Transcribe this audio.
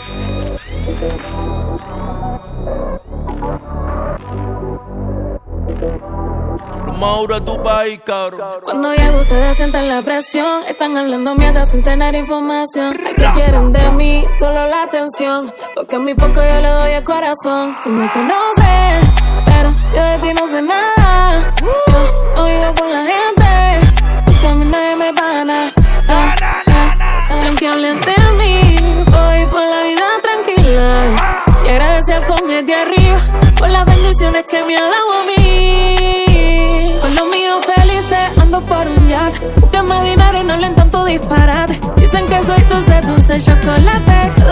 Mauro, tu país, cabrón. Cuando llego ustedes sienten la presión. Están hablando mierda sin tener información. Ay, ¿qué quieren de mí? Solo la atención. Porque a mi poco yo le doy el corazón. Tú me conoces, pero yo de ti no sé nada. Yo no vivo con la gente, porque a mí nadie me pana. Aunque hablen de mí, voy por la vida tranquila. Y agradecer con el de arriba por las bendiciones que me ha dado a mí. Con los míos felices ando por un yate. Busquen más dinero y no hablen tanto disparate. Dicen que soy dulce, dulce chocolate.